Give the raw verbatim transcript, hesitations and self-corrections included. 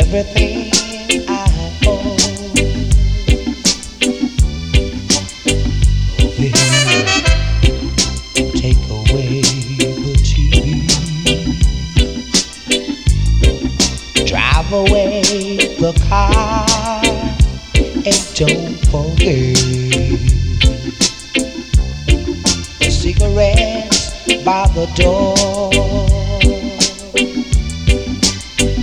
everything I own. Will take away the T V, drive away the car, and don't forget the cigarettes by the door.